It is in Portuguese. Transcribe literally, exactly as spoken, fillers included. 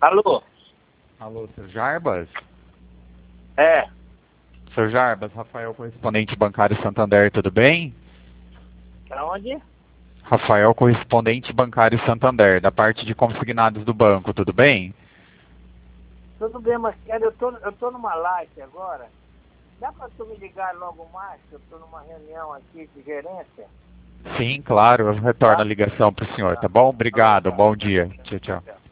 Alô? Alô, seu Jarbas? É. Seu Jarbas, Rafael, correspondente bancário Santander, tudo bem? Pra onde? Rafael, correspondente bancário Santander, da parte de consignados do banco, tudo bem? Tudo bem, mas cara, eu tô, eu tô numa live agora. Dá pra tu me ligar logo mais? Que eu tô numa reunião aqui de gerência. Sim, claro, eu retorno Tá? a ligação para o senhor, Tá. tá bom? Falou, Obrigado, tá. bom dia. Tchau, tchau. Tchau.